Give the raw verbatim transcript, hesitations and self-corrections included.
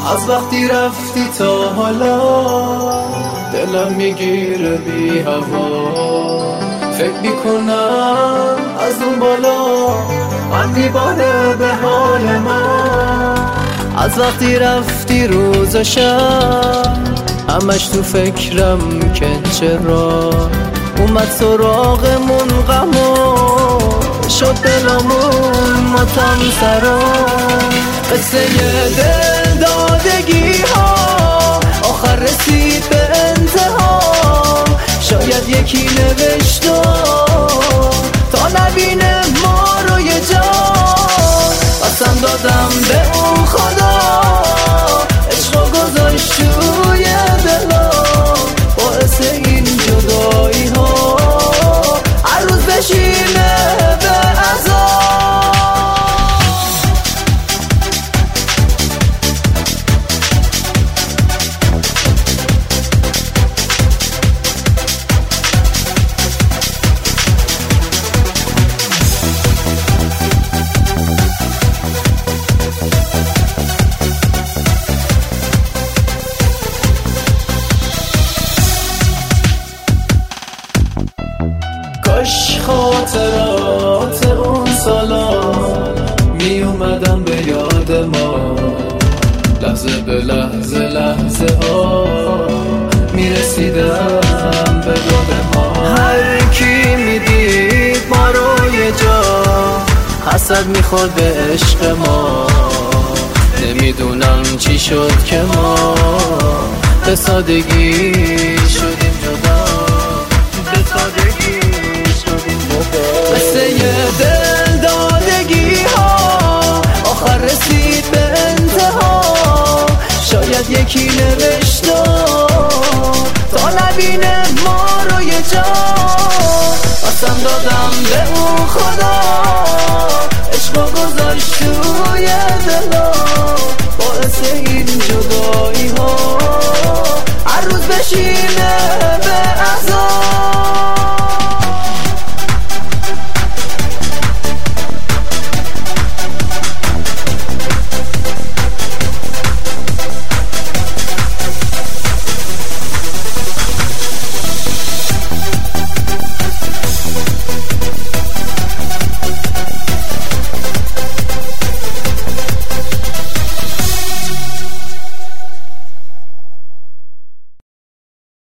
از وقتی رفتی تا حالا دلم میگیره بی هوا. فکر میکنم از اون بالا من میباره به حال من. از وقتی رفتی روز و شب همش تو فکرم که چرا اومد سراغمون غم و شد دلمون ماتم سرا. قصه دل دادگی ها آخر رسید به انتها. شاید یکی نوشته تا نبینه ما رو یه جا. قسم دادم به اون خدا عشق گذاشت توی دلا. باعث این جدایی ها هر روز بشینه به عذاب. کاش خاطرات اون سالا می اومدن به یاد ما. لحظه به لحظه لحظه ها می رسیدم به داد ما. هر کی می دید ما رو یه جا حسد می خورد به عشق ما. نمیدونم چی شد که ما به سادگی شدیم جدا. به سادگی قصه دل دادگی ها آخر رسید به انتها. شاید یکی